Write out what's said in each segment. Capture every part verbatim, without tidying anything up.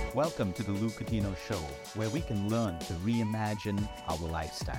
Welcome to the Lou Cutino Show, where we can learn to reimagine our lifestyle.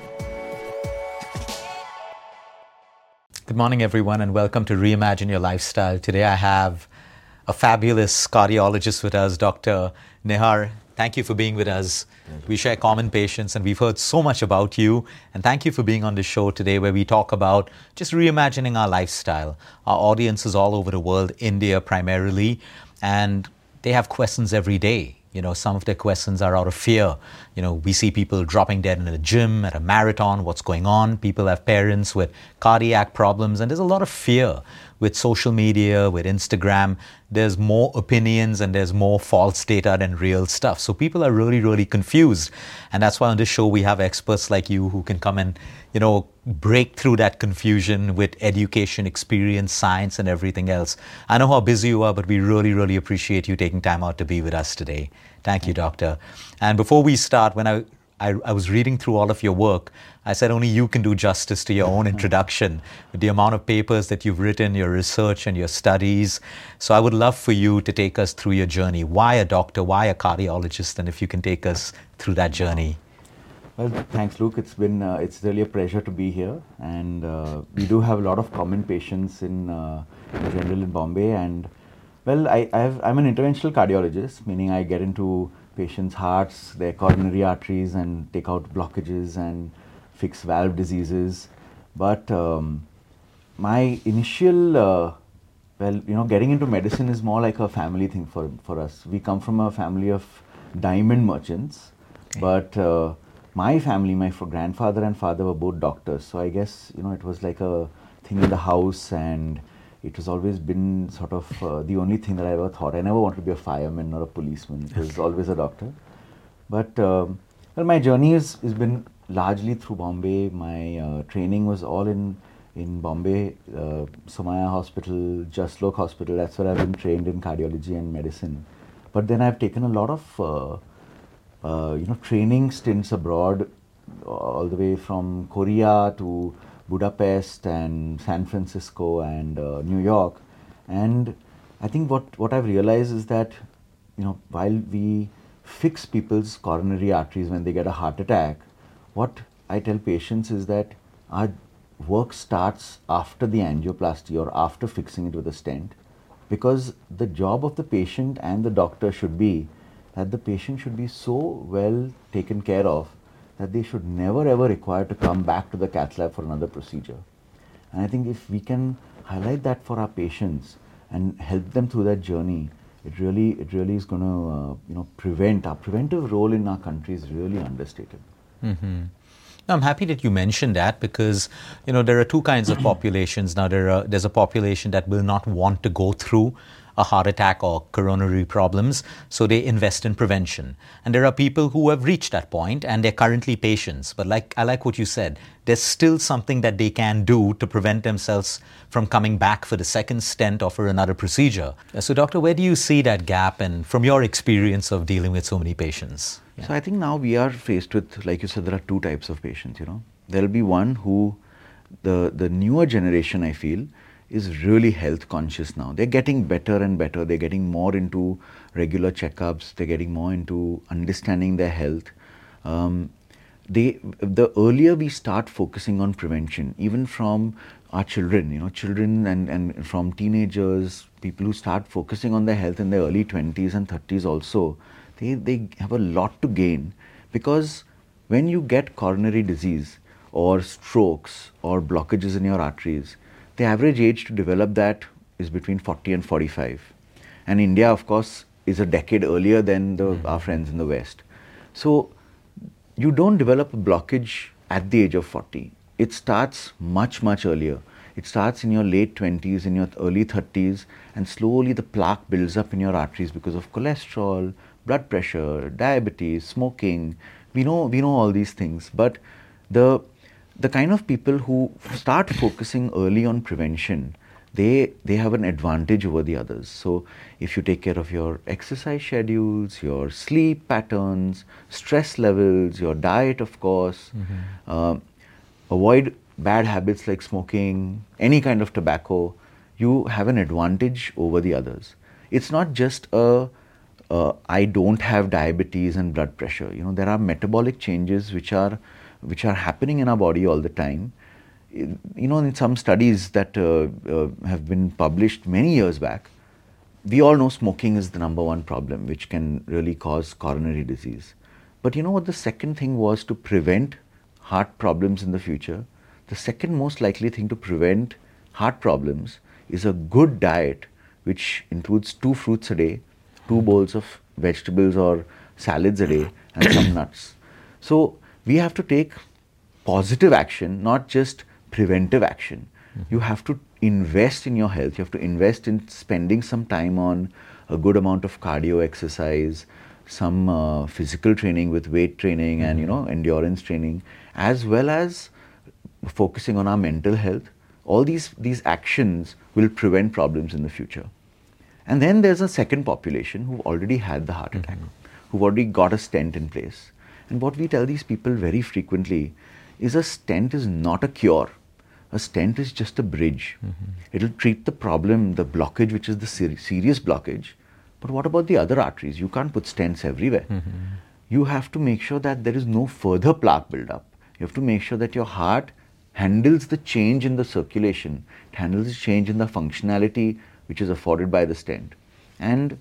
Good morning, everyone, and welcome to Reimagine Your Lifestyle. Today I have a fabulous cardiologist with us, Doctor Nihar. Thank you for being with us. We share common patients, and we've heard so much about you. And thank you for being on the show today, where we talk about just reimagining our lifestyle. Our audience is all over the world, India primarily, and they have questions every day. You know, some of their questions are out of fear. You know, we see people dropping dead in a gym, at a marathon, what's going on? People have parents with cardiac problems, and there's a lot of fear with social media, with Instagram. There's more opinions and there's more false data than real stuff. So people are really, really confused. And that's why on this show we have experts like you who can come and, you know, break through that confusion with education, experience, science, and everything else. I know how busy you are, but we really, really appreciate you taking time out to be with us today. Thank you, Doctor. And before we start, when I, I, I was reading through all of your work, I said only you can do justice to your own introduction, with the amount of papers that you've written, your research and your studies. So I would love for you to take us through your journey. Why a doctor? Why a cardiologist? And if you can take us through that journey. Well, thanks, Luke. It's been uh, it's really a pleasure to be here, and uh, we do have a lot of common patients in, uh, in general in Bombay. And well, I I've, I'm an interventional cardiologist, meaning I get into patients' hearts, their coronary arteries, and take out blockages and fix valve diseases. But um, my initial uh, well, you know, getting into medicine is more like a family thing for for us. We come from a family of diamond merchants, okay. but uh, my family, my grandfather and father were both doctors, so I guess, you know, it was like a thing in the house, and it has always been sort of uh, the only thing that I ever thought. I never wanted to be a fireman or a policeman. It was always a doctor. But um, well, my journey has, has been largely through Bombay. My uh, training was all in in Bombay, uh, Somaya Hospital, Jaslok Hospital. That's where I've been trained in cardiology and medicine. But then I've taken a lot of uh, Uh, you know, training stints abroad, all the way from Korea to Budapest and San Francisco and uh, New York. And I think what, what I've realized is that, you know, while we fix people's coronary arteries when they get a heart attack, what I tell patients is that our work starts after the angioplasty or after fixing it with a stent, because the job of the patient and the doctor should be that the patient should be so well taken care of that they should never ever require to come back to the cath lab for another procedure. And I think if we can highlight that for our patients and help them through that journey, it really, it really is going to, uh, you know, prevent. Our preventive role in our country is really understated. Mm-hmm. Now, I'm happy that you mentioned that, because, you know, there are two kinds of populations. Now, there are, there's a population that will not want to go through a heart attack or coronary problems, so they invest in prevention. And there are people who have reached that point and they're currently patients. But like I like what you said, there's still something that they can do to prevent themselves from coming back for the second stent or for another procedure. So, Doctor, where do you see that gap, and from your experience of dealing with so many patients? Yeah. So I think now we are faced with, like you said, there are two types of patients. You know, there'll be one who, the the newer generation, I feel, is really health conscious now. They're getting better and better. They're getting more into regular checkups. They're getting more into understanding their health. Um, they, the earlier we start focusing on prevention, even from our children, you know, children and, and from teenagers, people who start focusing on their health in their early twenties and thirties also, they, they have a lot to gain, because when you get coronary disease or strokes or blockages in your arteries, the average age to develop that is between forty and forty-five. And India, of course, is a decade earlier than the, mm-hmm. our friends in the West. So you don't develop a blockage at the age of forty. It starts much, much earlier. It starts in your late twenties, in your early thirties, and slowly the plaque builds up in your arteries because of cholesterol, blood pressure, diabetes, smoking. We know, we know all these things. But the The kind of people who start focusing early on prevention, they they have an advantage over the others. So if you take care of your exercise schedules, your sleep patterns, stress levels, your diet, of course, mm-hmm. uh, avoid bad habits like smoking, any kind of tobacco, you have an advantage over the others. It's not just a uh, I don't have diabetes and blood pressure. You know, there are metabolic changes which are which are happening in our body all the time. You know, in some studies that uh, uh, have been published many years back, we all know smoking is the number one problem which can really cause coronary disease. But you know what the second thing was to prevent heart problems in the future? The second most likely thing to prevent heart problems is a good diet which includes two fruits a day, two bowls of vegetables or salads a day, and some nuts. So we have to take positive action, not just preventive action. Mm-hmm. You have to invest in your health. You have to invest in spending some time on a good amount of cardio exercise, some uh, physical training with weight training mm-hmm. and, you know, endurance training, as well as focusing on our mental health. All these, these actions will prevent problems in the future. And then there's a second population who've already had the heart attack, mm-hmm. who've already got a stent in place. And what we tell these people very frequently is a stent is not a cure. A stent is just a bridge. Mm-hmm. It'll treat the problem, the blockage, which is the ser- serious blockage. But what about the other arteries? You can't put stents everywhere. Mm-hmm. You have to make sure that there is no further plaque buildup. You have to make sure that your heart handles the change in the circulation, it handles the change in the functionality which is afforded by the stent. And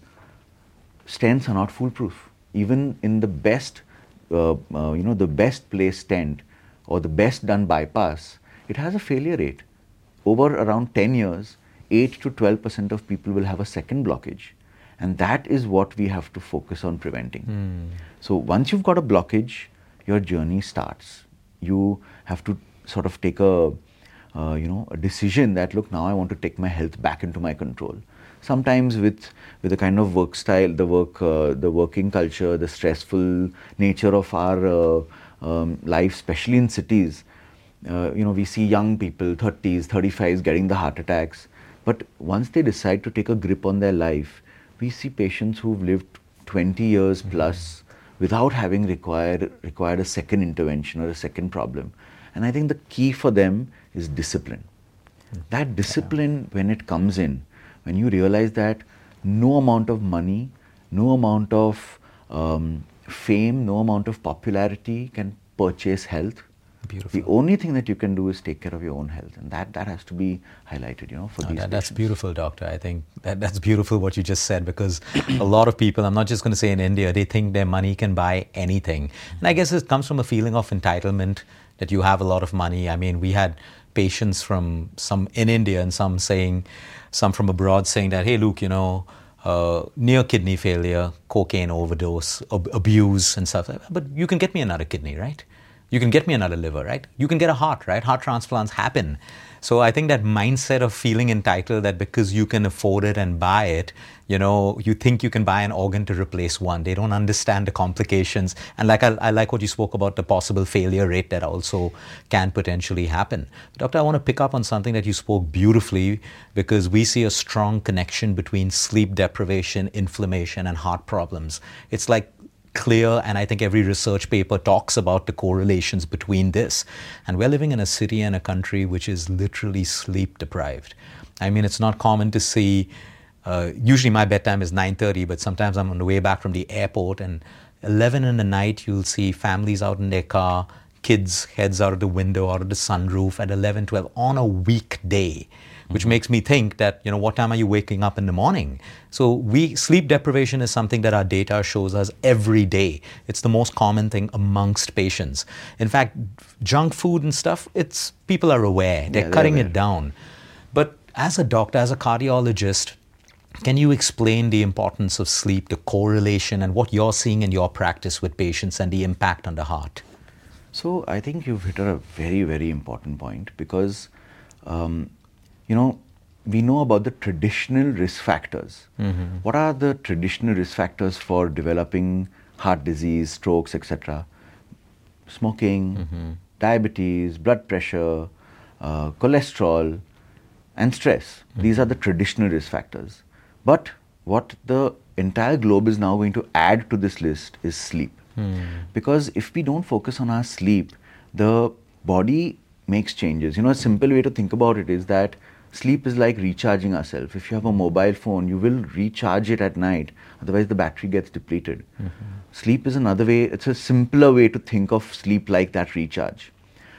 stents are not foolproof. Even in the best, uh, uh, you know, the best placed stent or the best done bypass, it has a failure rate. Over around ten years, eight to twelve percent of people will have a second blockage. And that is what we have to focus on preventing. Mm. So once you've got a blockage, your journey starts. You have to sort of take a, uh, you know, a decision that, look, now I want to take my health back into my control. Sometimes with, with the kind of work style, the work, uh, the working culture, the stressful nature of our uh, um, life, especially in cities, Uh, you know, we see young people, thirties, thirty-fives, getting the heart attacks. But once they decide to take a grip on their life, we see patients who've lived twenty years mm-hmm. plus without having required, required a second intervention or a second problem. And I think the key for them is discipline. Mm-hmm. That discipline, yeah. when it comes in, when you realize that no amount of money, no amount of um, fame, no amount of popularity can purchase health. Beautiful. The only thing that you can do is take care of your own health, and that, that has to be highlighted, you know, for no, these that, patients. That's beautiful, doctor. I think that, that's beautiful what you just said, because a lot of people, I'm not just going to say in India, they think their money can buy anything. And I guess it comes from a feeling of entitlement, that you have a lot of money. I mean, we had patients from some in India and some saying, some from abroad saying that, hey, Luke, you know, uh, near kidney failure, cocaine overdose, ab- abuse and stuff, but you can get me another kidney, right? You can get me another liver, right? You can get a heart, right? Heart transplants happen. So I think that mindset of feeling entitled, that because you can afford it and buy it, you know, you think you can buy an organ to replace one. They don't understand the complications. And like I, I like what you spoke about, the possible failure rate that also can potentially happen. Doctor, I want to pick up on something that you spoke beautifully, because we see a strong connection between sleep deprivation, inflammation, and heart problems. It's like clear, and I think every research paper talks about the correlations between this. And we're living in a city and a country which is literally sleep deprived. I mean, it's not common to see, uh, usually my bedtime is nine thirty, but sometimes I'm on the way back from the airport, and eleven in the night you'll see families out in their car, kids heads out of the window, out of the sunroof at eleven, twelve on a weekday. Which mm-hmm. makes me think that, you know, what time are you waking up in the morning? So we sleep deprivation is something that our data shows us every day. It's the most common thing amongst patients. In fact, junk food and stuff, it's people are aware. They're yeah, cutting they're aware. it down. But as a doctor, as a cardiologist, can you explain the importance of sleep, the correlation, and what you're seeing in your practice with patients and the impact on the heart? So I think you've hit a very, very important point, because um, you know, we know about the traditional risk factors. Mm-hmm. What are the traditional risk factors for developing heart disease, strokes, et cetera? Smoking, mm-hmm. diabetes, blood pressure, uh, cholesterol, and stress. Mm-hmm. These are the traditional risk factors. But what the entire globe is now going to add to this list is sleep. Mm. Because if we don't focus on our sleep, the body makes changes. You know, a simple way to think about it is that sleep is like recharging ourselves. If you have a mobile phone, you will recharge it at night, otherwise the battery gets depleted. Mm-hmm. Sleep is another way, it's a simpler way to think of sleep like that recharge.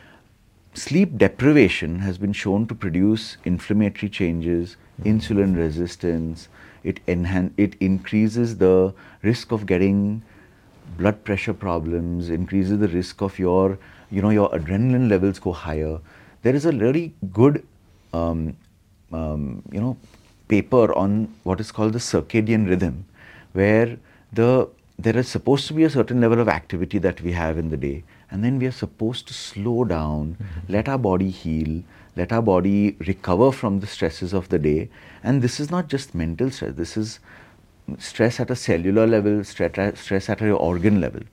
Sleep deprivation has been shown to produce inflammatory changes, mm-hmm. insulin resistance, it, enhan- it increases the risk of getting blood pressure problems, increases the risk of your, you know, your adrenaline levels go higher. There is a really good, um, um, you know, paper on what is called the circadian rhythm, where the there is supposed to be a certain level of activity that we have in the day, and then we are supposed to slow down, mm-hmm. let our body heal, let our body recover from the stresses of the day. And this is not just mental stress, this is stress at a cellular level, stress, stress at an organ level.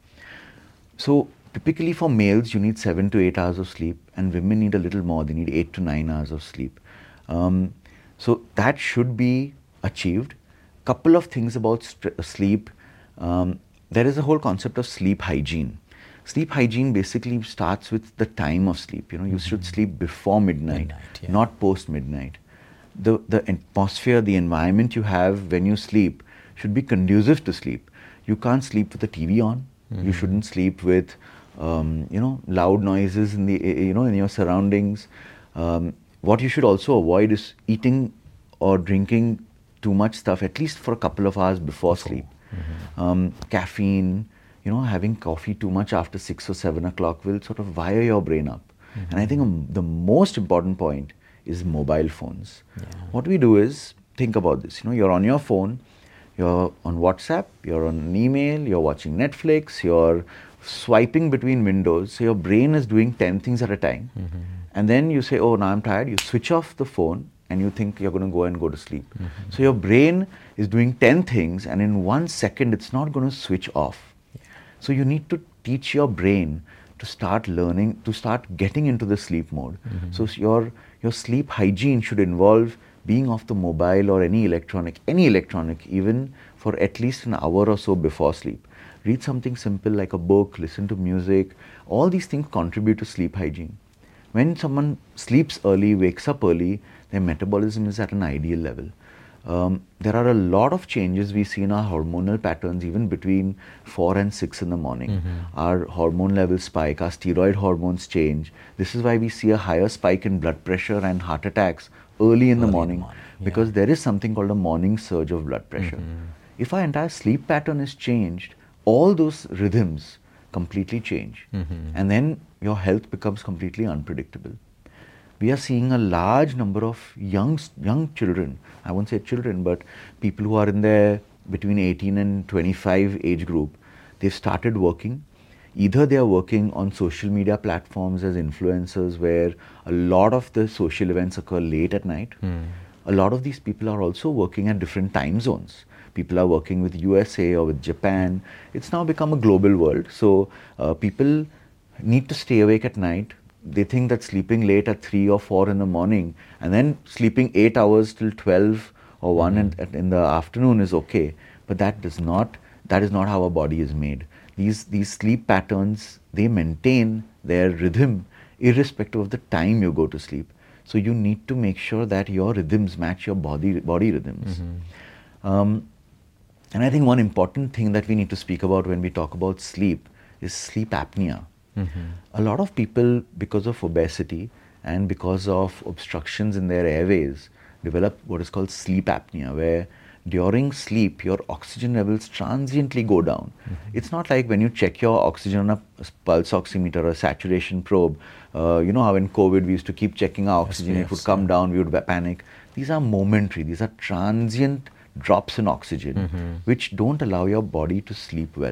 So typically for males, you need seven to eight hours of sleep, and women need a little more, they need eight to nine hours of sleep. Um, so that should be achieved. Couple of things about st- sleep. Um, there is a whole concept of sleep hygiene. Sleep hygiene basically starts with the time of sleep. You know, you mm-hmm. should sleep before midnight, midnight yeah. not post midnight. The the atmosphere, the environment you have when you sleep should be conducive to sleep. You can't sleep with the T V on. Mm-hmm. You shouldn't sleep with um, you know loud noises in the you know in your surroundings. Um, what you should also avoid is eating or drinking too much stuff, at least for a couple of hours before sleep. Mm-hmm. Um, caffeine, you know, having coffee too much after six or seven o'clock will sort of wire your brain up. Mm-hmm. And I think um, the most important point is mobile phones. Yeah. What we do is think about this. You know, you're on your phone, you're on WhatsApp, you're on an email, you're watching Netflix, you're swiping between windows. So your brain is doing ten things at a time. Mm-hmm. And then you say, oh, now I'm tired. You switch off the phone and you think you're going to go and go to sleep. Mm-hmm. So your brain is doing ten things, and in one second it's not going to switch off. Yeah. So you need to teach your brain to start learning, to start getting into the sleep mode. Mm-hmm. So your your sleep hygiene should involve being off the mobile or any electronic, any electronic, even for at least an hour or so before sleep. Read something simple like a book, listen to music. All these things contribute to sleep hygiene. When someone sleeps early, wakes up early, their metabolism is at an ideal level. Um, there are a lot of changes we see in our hormonal patterns even between four and six in the morning. Mm-hmm. Our hormone levels spike, our steroid hormones change. This is why we see a higher spike in blood pressure and heart attacks early in early the morning, in the morning. Yeah. Because there is something called a morning surge of blood pressure. Mm-hmm. If our entire sleep pattern is changed, all those rhythms completely change. Mm-hmm. And then your health becomes completely unpredictable. We are seeing a large number of young young children, I won't say children, but people who are in their between eighteen and twenty-five age group. They've started working. Either they are working on social media platforms as influencers where a lot of the social events occur late at night. Mm. A lot of these people are also working at different time zones. People are working with U S A or with Japan. It's now become a global world. So uh, people need to stay awake at night. They think that sleeping late at three or four in the morning and then sleeping eight hours till twelve or one mm-hmm. in, in the afternoon is okay. But that does not, that is not how our body is made. These, these sleep patterns, they maintain their rhythm irrespective of the time you go to sleep. So you need to make sure that your rhythms match your body, body rhythms. Mm-hmm. Um, and I think one important thing that we need to speak about when we talk about sleep is sleep apnea. Mm-hmm. A lot of people, because of obesity and because of obstructions in their airways, develop what is called sleep apnea, where during sleep, your oxygen levels transiently go down. Mm-hmm. It's not like when you check your oxygen on a pulse oximeter or a saturation probe. Uh, you know how in COVID we used to keep checking our oxygen, yes, it would come yeah. down, we would panic. These are momentary, these are transient drops in oxygen, mm-hmm. which don't allow your body to sleep well.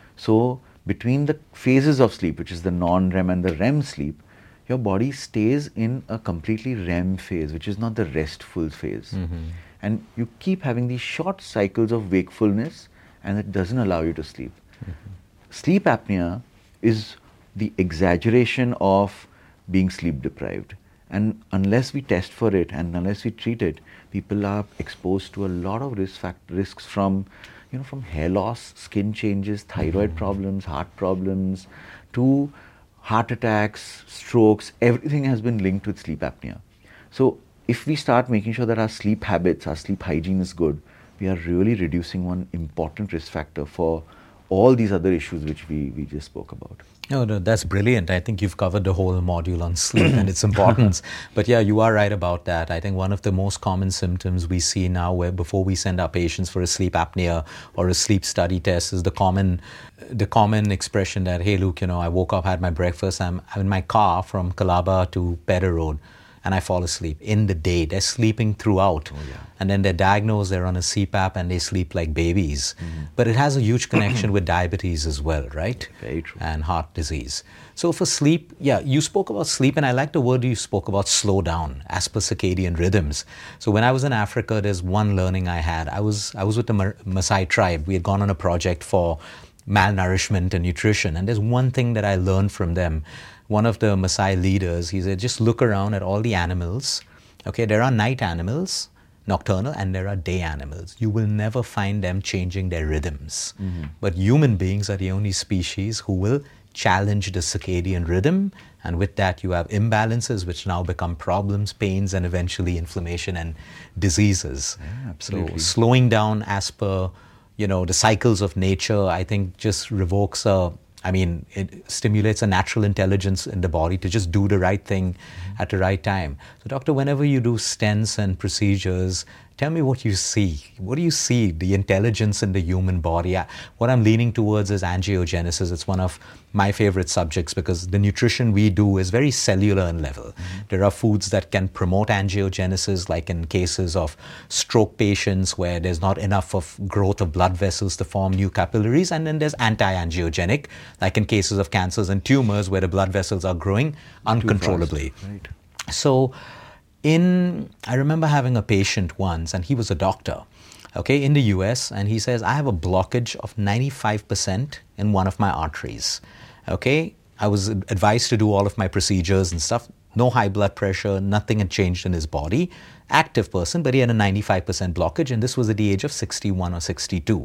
So between the phases of sleep, which is the non-R E M and the R E M sleep, your body stays in a completely R E M phase, which is not the restful phase. Mm-hmm. And you keep having these short cycles of wakefulness, and it doesn't allow you to sleep. Mm-hmm. Sleep apnea is the exaggeration of being sleep deprived. And unless we test for it and unless we treat it, people are exposed to a lot of risk fact- risks from you know, from hair loss, skin changes, thyroid mm-hmm. problems, heart problems, to heart attacks, strokes. Everything has been linked with sleep apnea. So if we start making sure that our sleep habits, our sleep hygiene is good, we are really reducing one important risk factor for all these other issues which we, we just spoke about. No, no, that's brilliant. I think you've covered the whole module on sleep and its importance. But yeah, you are right about that. I think one of the most common symptoms we see now, where before we send our patients for a sleep apnea or a sleep study test, is the common, the common expression that, hey, Luke, you know, I woke up, had my breakfast, I'm, I'm in my car from Colaba to Pedder Road, and I fall asleep in the day. They're sleeping throughout. Oh, yeah. And then they're diagnosed, they're on a C PAP, and they sleep like babies. Mm-hmm. But it has a huge connection with diabetes as well, right? Very true. And heart disease. So for sleep, yeah, you spoke about sleep, and I like the word you spoke about, slow down, as per circadian rhythms. So when I was in Africa, there's one learning I had. I was, I was with the Maasai tribe. We had gone on a project for malnourishment and nutrition. And there's one thing that I learned from them. One of the Maasai leaders, he said, just look around at all the animals. Okay, there are night animals, nocturnal, and there are day animals. You will never find them changing their rhythms. Mm-hmm. But human beings are the only species who will challenge the circadian rhythm, and with that you have imbalances which now become problems, pains, and eventually inflammation and diseases. Yeah, absolutely. So slowing down as per, you know, the cycles of nature, I think just revokes a I mean, it stimulates a natural intelligence in the body to just do the right thing mm-hmm. at the right time. So, doctor, whenever you do stents and procedures, tell me what you see. What do you see, the intelligence in the human body? What I'm leaning towards is angiogenesis. It's one of my favorite subjects because the nutrition we do is very cellular in level. Mm-hmm. There are foods that can promote angiogenesis, like in cases of stroke patients where there's not enough of growth of blood vessels to form new capillaries. And then there's anti-angiogenic, like in cases of cancers and tumors where the blood vessels are growing uncontrollably. Right. So, in, I remember having a patient once, and he was a doctor, okay, in the U S, and he says, I have a blockage of ninety-five percent in one of my arteries, okay? I was advised to do all of my procedures and stuff, no high blood pressure, nothing had changed in his body, active person, but he had a ninety-five percent blockage, and this was at the age of sixty-one or sixty-two.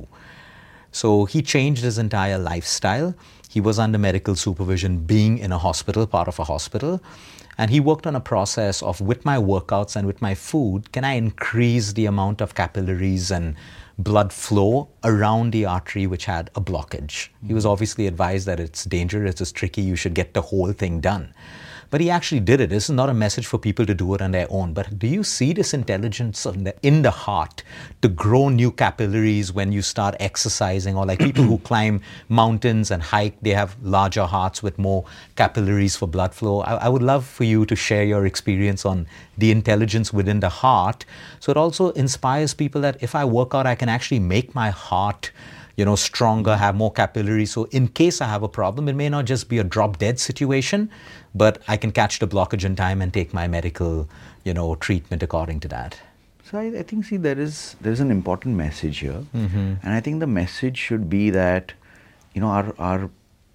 So he changed his entire lifestyle. He was under medical supervision, being in a hospital, part of a hospital. And he worked on a process of, with my workouts and with my food, can I increase the amount of capillaries and blood flow around the artery which had a blockage? Mm-hmm. He was obviously advised that it's dangerous, it's tricky, you should get the whole thing done. But he actually did it. This is not a message for people to do it on their own. But do you see this intelligence in the, in the heart to grow new capillaries when you start exercising? Or like people who climb mountains and hike, they have larger hearts with more capillaries for blood flow. I, I would love for you to share your experience on the intelligence within the heart. So it also inspires people that if I work out, I can actually make my heart, you know, stronger, have more capillaries. So in case I have a problem, it may not just be a drop dead situation, but I can catch the blockage in time and take my medical, you know, treatment according to that. So I, I think, see, there is there is an important message here. Mm-hmm. And I think the message should be that, you know, our, our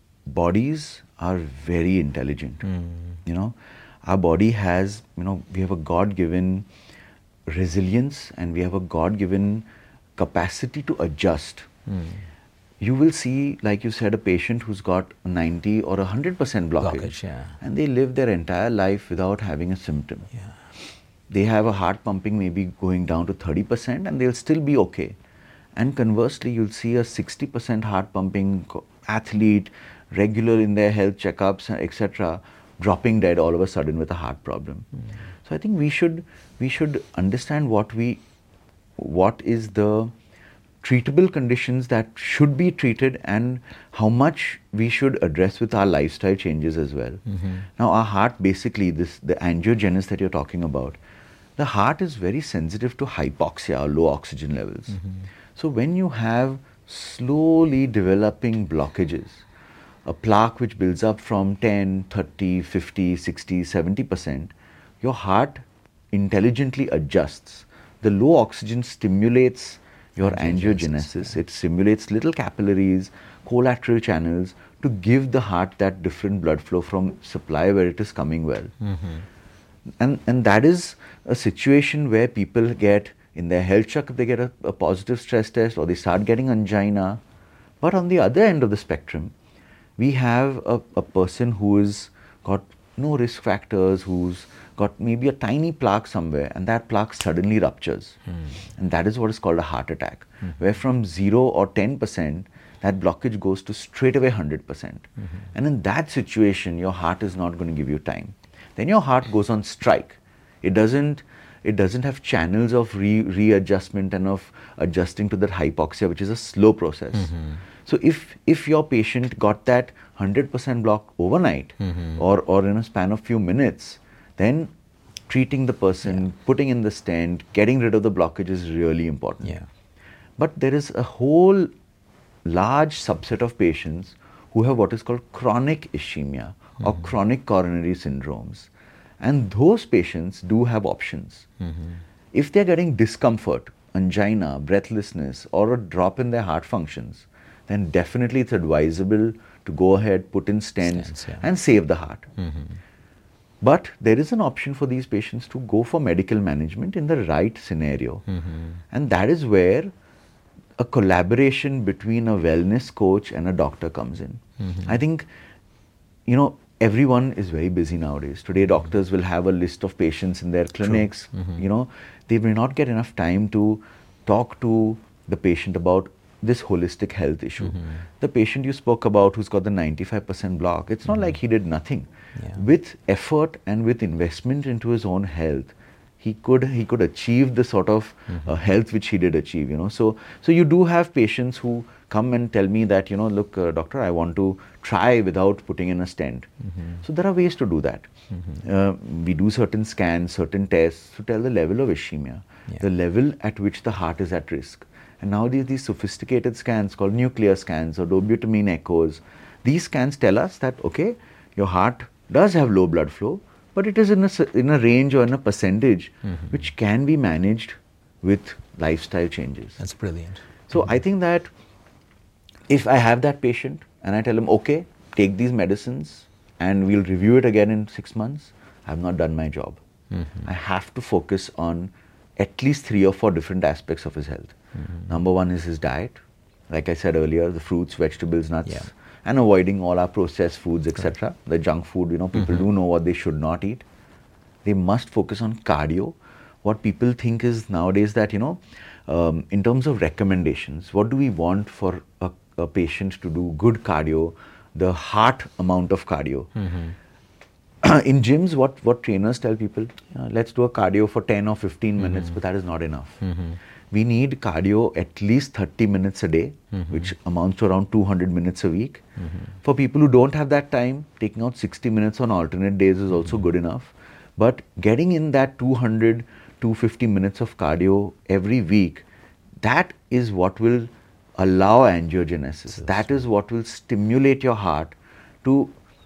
bodies are very intelligent. Mm. You know, our body has, you know, we have a God-given resilience and we have a God-given capacity to adjust. Mm. You will see, like you said, a patient who's got ninety or one hundred percent blockage, blockage yeah. and they live their entire life without having a symptom. Yeah. They have a heart pumping maybe going down to thirty percent and they'll still be okay. And conversely, you'll see a sixty percent heart pumping athlete, regular in their health checkups, et cetera, dropping dead all of a sudden with a heart problem. Mm. So I think we should we should understand what we what is the treatable conditions that should be treated and how much we should address with our lifestyle changes as well. Mm-hmm. Now our heart, basically this the angiogenesis that you're talking about, the heart is very sensitive to hypoxia or low oxygen levels. Mm-hmm. So when you have slowly developing blockages, a plaque which builds up from ten, thirty, fifty, sixty, seventy percent, your heart intelligently adjusts. The low oxygen stimulates your angiogenesis. It simulates little capillaries, collateral channels to give the heart that different blood flow from supply where it is coming well. Mm-hmm. And and that is a situation where people get, in their health checkup, they get a, a positive stress test or they start getting angina. But on the other end of the spectrum, we have a, a person who has got no risk factors, who's got maybe a tiny plaque somewhere, and that plaque suddenly ruptures. Mm. And that is what is called a heart attack, mm. where from zero or ten percent, that blockage goes to straight away one hundred percent. Mm-hmm. And in that situation, your heart is not going to give you time. Then your heart goes on strike. It doesn't, it doesn't have channels of re- readjustment and of adjusting to that hypoxia, which is a slow process. Mm-hmm. So if, if your patient got that one hundred percent block overnight, mm-hmm. or, or in a span of few minutes, then treating the person, yeah. putting in the stent, getting rid of the blockage is really important. Yeah. But there is a whole large subset of patients who have what is called chronic ischemia, mm-hmm. or chronic coronary syndromes. And those patients do have options. Mm-hmm. If they're getting discomfort, angina, breathlessness, or a drop in their heart functions, then definitely it's advisable to go ahead, put in stents, stents yeah. and save the heart. Mm-hmm. But there is an option for these patients to go for medical management in the right scenario. Mm-hmm. And that is where a collaboration between a wellness coach and a doctor comes in. Mm-hmm. I think, you know, everyone is very busy nowadays. Today, doctors mm-hmm. will have a list of patients in their clinics. Mm-hmm. You know, they may not get enough time to talk to the patient about this holistic health issue. Mm-hmm. The patient you spoke about who's got the ninety-five percent block, it's not mm-hmm. like he did nothing. Yeah. With effort and with investment into his own health, he could he could achieve the sort of mm-hmm. uh, health which he did achieve, you know. So so you do have patients who come and tell me that, you know, look, uh, doctor, I want to try without putting in a stent. Mm-hmm. So there are ways to do that. Mm-hmm. Uh, we do certain scans, certain tests to tell the level of ischemia, yeah. the level at which the heart is at risk. And now these, these sophisticated scans called nuclear scans or dobutamine echoes, these scans tell us that, okay, your heart does have low blood flow, but it is in a, in a range or in a percentage mm-hmm. which can be managed with lifestyle changes. That's brilliant. So mm-hmm. I think that if I have that patient and I tell him, okay, take these medicines and we'll review it again in six months, I've not done my job. Mm-hmm. I have to focus on at least three or four different aspects of his health. Mm-hmm. Number one is his diet. Like I said earlier, the fruits, vegetables, nuts, yeah. and avoiding all our processed foods, et cetera. Right. The junk food, you know, people mm-hmm. do know what they should not eat. They must focus on cardio. What people think is nowadays that, you know, um, in terms of recommendations, what do we want for a, a patient to do good cardio, the heart amount of cardio? Mm-hmm. In gyms, what, what trainers tell people, uh, let's do a cardio for ten or fifteen mm-hmm. minutes, but that is not enough. Mm-hmm. We need cardio at least thirty minutes a day, mm-hmm. which amounts to around two hundred minutes a week. Mm-hmm. For people who don't have that time, taking out sixty minutes on alternate days is also mm-hmm. good enough. But getting in that two hundred, two hundred fifty minutes of cardio every week, that is what will allow angiogenesis. That's that is what will stimulate your heart to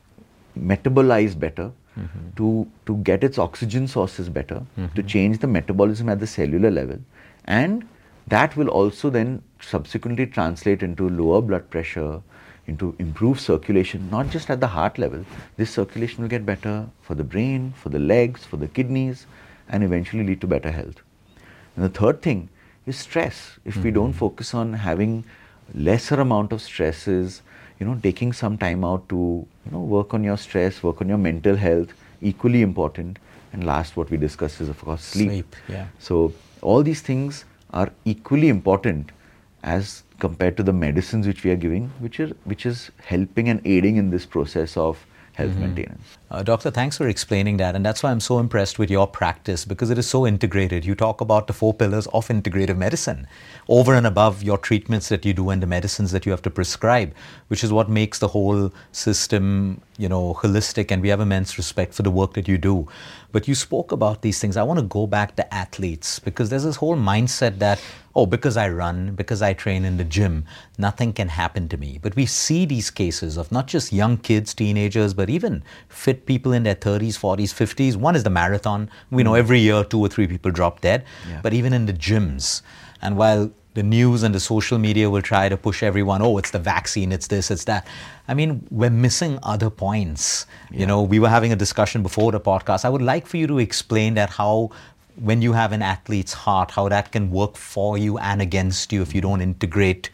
metabolize better, mm-hmm. to, to get its oxygen sources better, mm-hmm. to change the metabolism at the cellular level. And that will also then subsequently translate into lower blood pressure, into improved circulation, not just at the heart level. This circulation will get better for the brain, for the legs, for the kidneys, and eventually lead to better health. And the third thing is stress. If mm-hmm. we don't focus on having lesser amount of stresses, you know, taking some time out to, you know, work on your stress, work on your mental health, equally important. And last, what we discussed is, of course, sleep. Sleep, yeah. So all these things are equally important as compared to the medicines which we are giving, which is which is helping and aiding in this process of health mm-hmm. maintenance. Uh, doctor, thanks for explaining that. And that's why I'm so impressed with your practice, because it is so integrated. You talk about the four pillars of integrative medicine over and above your treatments that you do and the medicines that you have to prescribe, which is what makes the whole system, you know, holistic. And we have immense respect for the work that you do. But you spoke about these things. I want to go back to athletes, because there's this whole mindset that, oh, because I run, because I train in the gym, nothing can happen to me. But we see these cases of not just young kids, teenagers, but even fit people in their thirties, forties, fifties. One is the marathon. We know every year two or three people drop dead, yeah. but even in the gyms. And while the news and the social media will try to push everyone, oh, it's the vaccine, it's this, it's that. I mean, we're missing other points. Yeah. You know, we were having a discussion before the podcast. I would like for you to explain that, how when you have an athlete's heart, how that can work for you and against you if you don't integrate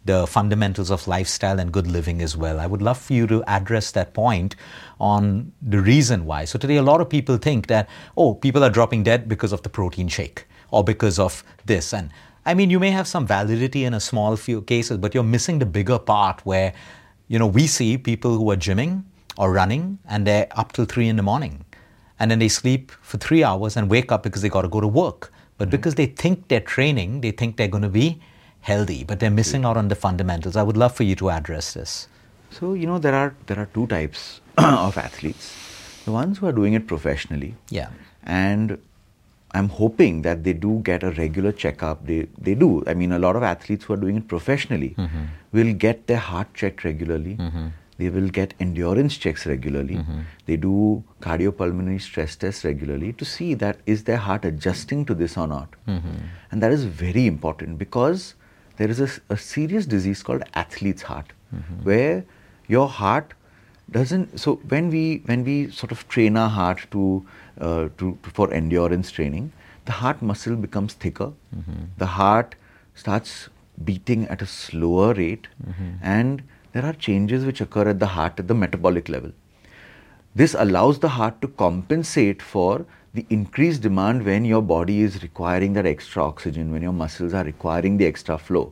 the fundamentals of lifestyle and good living as well. I would love for you to address that point on the reason why. So today a lot of people think that, oh, people are dropping dead because of the protein shake or because of this. And I mean, you may have some validity in a small few cases, but you're missing the bigger part where, you know, we see people who are gymming or running and they're up till three in the morning. And then they sleep for three hours and wake up because they got to go to work. But mm-hmm. because they think they're training, they think they're going to be healthy, but they're missing out on the fundamentals. I would love for you to address this. So, you know, there are there are two types of athletes. The ones who are doing it professionally. Yeah. And I'm hoping that they do get a regular checkup. They they do. I mean, a lot of athletes who are doing it professionally mm-hmm. will get their heart checked regularly. Mm-hmm. They will get endurance checks regularly. Mm-hmm. They do cardiopulmonary stress tests regularly to see that is their heart adjusting to this or not. Mm-hmm. And that is very important because there is a, a serious disease called athlete's heart, mm-hmm. where your heart doesn't. So when we when we sort of train our heart to uh, to, to for endurance training, the heart muscle becomes thicker. Mm-hmm. The heart starts beating at a slower rate, mm-hmm. and there are changes which occur at the heart at the metabolic level. This allows the heart to compensate for the increased demand when your body is requiring that extra oxygen, when your muscles are requiring the extra flow.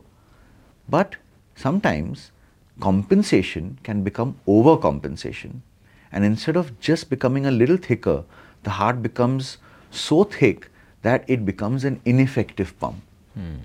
But sometimes compensation can become overcompensation. And instead of just becoming a little thicker, the heart becomes so thick that it becomes an ineffective pump. Hmm.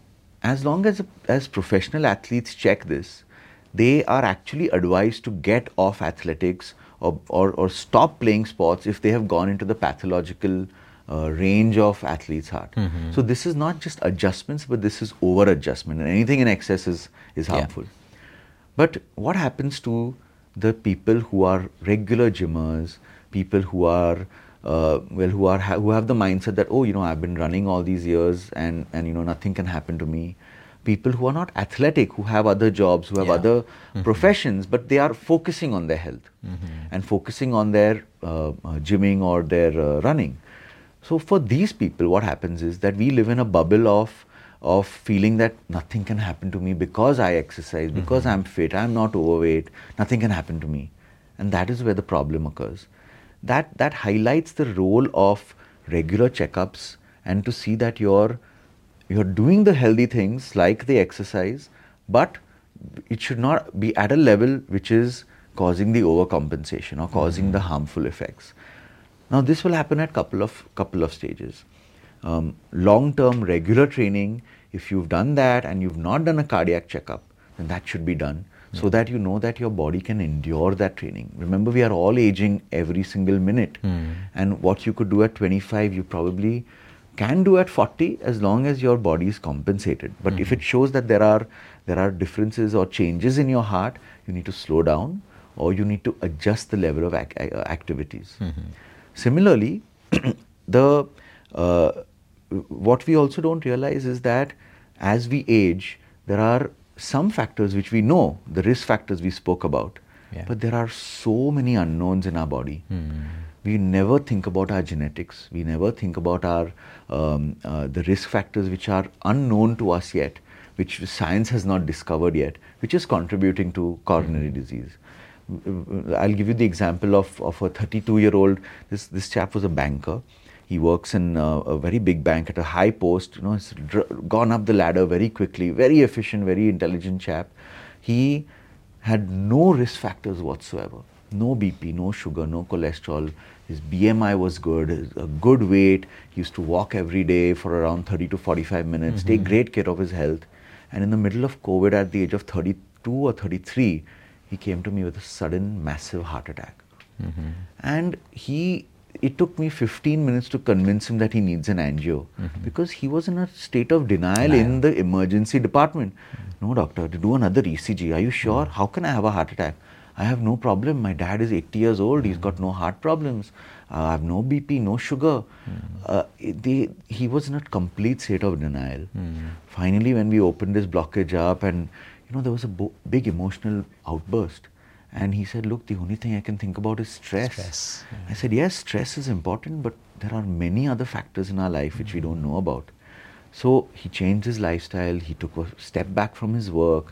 As long as, as professional athletes check this, they are actually advised to get off athletics or, or, or stop playing sports if they have gone into the pathological uh, range of athlete's heart. Mm-hmm. So this is not just adjustments, but this is over adjustment, and anything in excess is, is harmful. Yeah. But what happens to the people who are regular gymmers, people who are uh, well, who are ha- who have the mindset that, oh, you know, I've been running all these years and and you know nothing can happen to me. People who are not athletic, who have other jobs, who have yeah. other mm-hmm. professions, but they are focusing on their health mm-hmm. and focusing on their uh, uh, gymming or their uh, running. So for these people, what happens is that we live in a bubble of of feeling that nothing can happen to me because I exercise, because mm-hmm. I'm fit, I'm not overweight, nothing can happen to me. And that is where the problem occurs. That, that highlights the role of regular checkups and to see that you're You're doing the healthy things like the exercise, but it should not be at a level which is causing the overcompensation or causing mm-hmm. the harmful effects. Now, this will happen at couple of couple of stages. Um, long-term regular training, if you've done that and you've not done a cardiac checkup, then that should be done mm-hmm. so that you know that your body can endure that training. Remember, we are all aging every single minute, mm-hmm. and what you could do at twenty-five, you probably can do at forty as long as your body is compensated. But mm-hmm. if it shows that there are there are differences or changes in your heart, you need to slow down or you need to adjust the level of ac- uh, activities. Mm-hmm. Similarly, the uh, what we also don't realize is that as we age, there are some factors which we know, the risk factors we spoke about, yeah. but there are so many unknowns in our body. Mm-hmm. We never think about our genetics. We never think about our um, uh, the risk factors which are unknown to us yet, which science has not discovered yet, which is contributing to coronary mm-hmm. disease. I'll give you the example of, of a thirty-two-year-old. This this chap was a banker. He works in uh, a very big bank at a high post. You know, he's dr- gone up the ladder very quickly. Very efficient, very intelligent chap. He had no risk factors whatsoever. No B P, no sugar, no cholesterol. His B M I was good, a good weight. He used to walk every day for around thirty to forty-five minutes, mm-hmm. take great care of his health. And in the middle of COVID, at the age of thirty-two or thirty-three, he came to me with a sudden massive heart attack. Mm-hmm. And he, it took me fifteen minutes to convince him that he needs an angio mm-hmm. because he was in a state of denial Denial. in the emergency department. Mm-hmm. No, doctor, to do another E C G. Are you sure? Mm-hmm. How can I have a heart attack? I have no problem. My dad is eighty years old. He's got no heart problems. Uh, I have no B P, no sugar. Mm. Uh, they, he was in a complete state of denial. Mm. Finally, when we opened this blockage up and, you know, there was a bo- big emotional outburst. And he said, look, the only thing I can think about is stress. stress yeah. I said, yes, stress is important, but there are many other factors in our life which mm. we don't know about. So he changed his lifestyle. He took a step back from his work.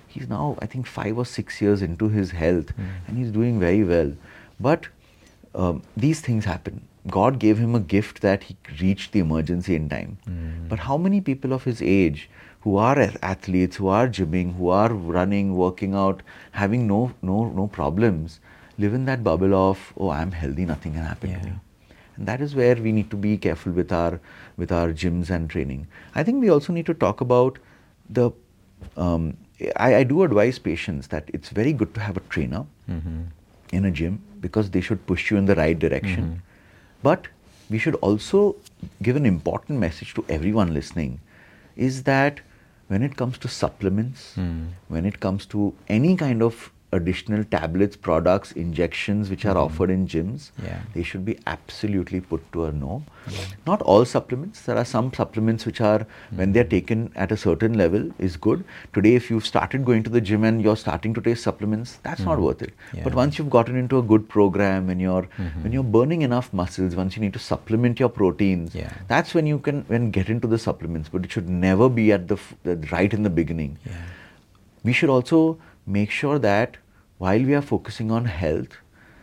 He's now, I think, five or six years into his health, Mm. and he's doing very well. But um, these things happen. God gave him a gift that he reached the emergency in time. Mm. But how many people of his age who are ath- athletes, who are gymming, who are running, working out, having no no no problems, live in that bubble of, oh, I'm healthy, nothing can happen Yeah. to me. And that is where we need to be careful with our with our gyms and training. I think we also need to talk about the. Um, I, I do advise patients that it's very good to have a trainer Mm-hmm. in a gym because they should push you in the right direction. Mhm. But we should also give an important message to everyone listening is that when it comes to supplements, Mm. when it comes to any kind of additional tablets, products, injections which are offered in gyms, Yeah. they should be absolutely put to a no. Not all supplements. There are some supplements which are, when they're taken at a certain level, is good. Today, if you've started going to the gym and you're starting to take supplements, that's not worth it. Yeah. But once you've gotten into a good program, when you're when you're burning enough muscles, once you need to supplement your proteins, Yeah. that's when you can when get into the supplements. But it should never be at the, f- the right in the beginning. Yeah. We should also make sure that while we are focusing on health,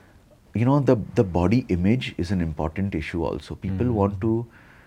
you know, the, the body image is an important issue also. People want to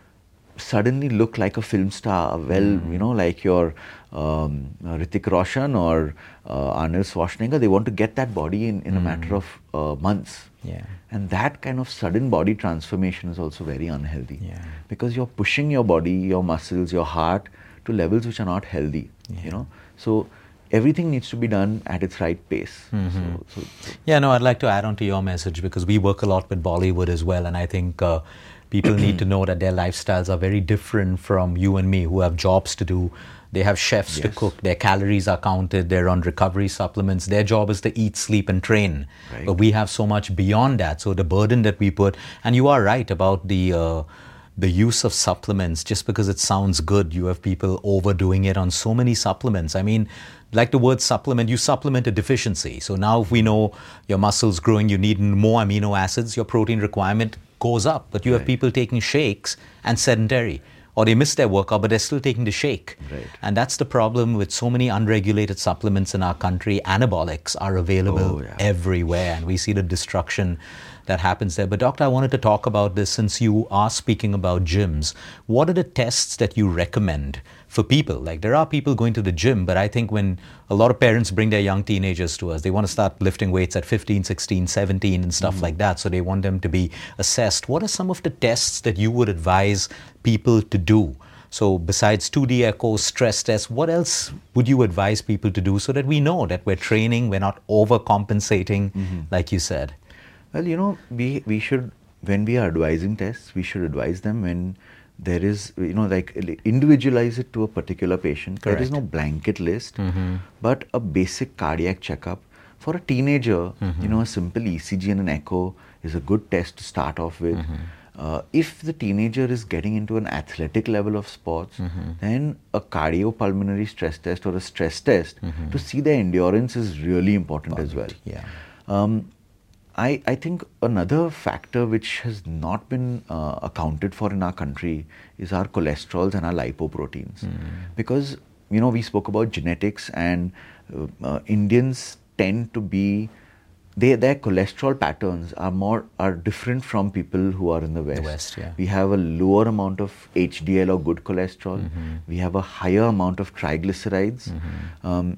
suddenly look like a film star, well, you know, like your um, uh, Hrithik Roshan or uh, Arnold Schwarzenegger. They want to get that body in, in a matter of uh, months. Yeah. And that kind of sudden body transformation is also very unhealthy. Yeah. Because you're pushing your body, your muscles, your heart to levels which are not healthy, Yeah. you know. So everything needs to be done at its right pace. Mhm. So, so, so Yeah, no, I'd like to add on to your message because we work a lot with Bollywood as well, and I think uh, people need to know that their lifestyles are very different from you and me who have jobs to do. They have chefs to Yes. cook, their calories are counted, they're on recovery supplements. Their job is to eat, sleep, and train. Right. But we have so much beyond that. So the burden that we put, and you are right about the. Uh, the use of supplements, just because it sounds good, you have people overdoing it on so many supplements. I mean, like the word supplement, you supplement a deficiency. So now if we know your muscles growing, you need more amino acids, your protein requirement goes up. But you have Right. people taking shakes and sedentary, or they miss their workout, but they're still taking the shake. Right. And that's the problem with so many unregulated supplements in our country. Anabolics are available Oh, yeah. everywhere, and we see the destruction that happens there. But doctor, I wanted to talk about this since you are speaking about gyms. What are the tests that you recommend for people? Like, there are people going to the gym, but I think when a lot of parents bring their young teenagers to us, they want to start lifting weights at fifteen, sixteen, seventeen and stuff like that. So they want them to be assessed. What are some of the tests that you would advise people to do? So besides two D echoes, stress tests, what else would you advise people to do so that we know that we're training, we're not overcompensating, like you said? Well, you know, we, we should, when we are advising tests, we should advise them when there is, you know, like individualize it to a particular patient. There is Correct. no blanket list, but a basic cardiac checkup. For a teenager, you know, a simple E C G and an echo is a good test to start off with. Uh, if the teenager is getting into an athletic level of sports, then a cardiopulmonary stress test or a stress test to see their endurance is really important as well. Yeah. Um, I, I think another factor which has not been uh, accounted for in our country is our cholesterols and our lipoproteins. Because, you know, we spoke about genetics, and uh, uh, Indians tend to be, they, their cholesterol patterns are more, are different from people who are in the West. West, yeah. We have a lower amount of H D L or good cholesterol. We have a higher amount of triglycerides. Um,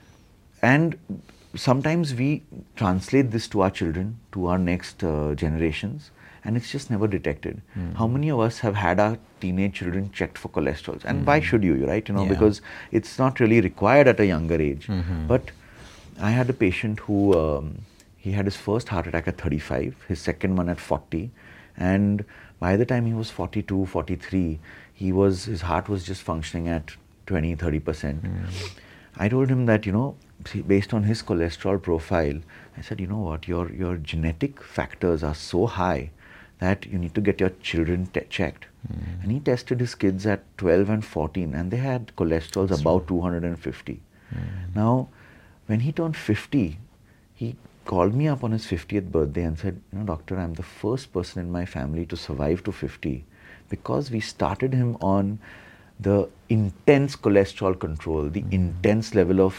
and sometimes we translate this to our children, to our next uh, generations, and it's just never detected. How many of us have had our teenage children checked for cholesterols? And why should you, right? You know, Yeah. because it's not really required at a younger age. But I had a patient who, um, he had his first heart attack at thirty-five, his second one at forty, and by the time he was forty-two, forty-three, he was, his heart was just functioning at twenty, thirty percent. I told him that, you know, see, based on his cholesterol profile, I said, you know what, your, your genetic factors are so high that you need to get your children te- checked. And he tested his kids at twelve and fourteen, and they had cholesterols about two hundred fifty. Now, when he turned fifty, he called me up on his fiftieth birthday and said, you know, doctor, I'm the first person in my family to survive to fifty because we started him on the intense cholesterol control, the intense level of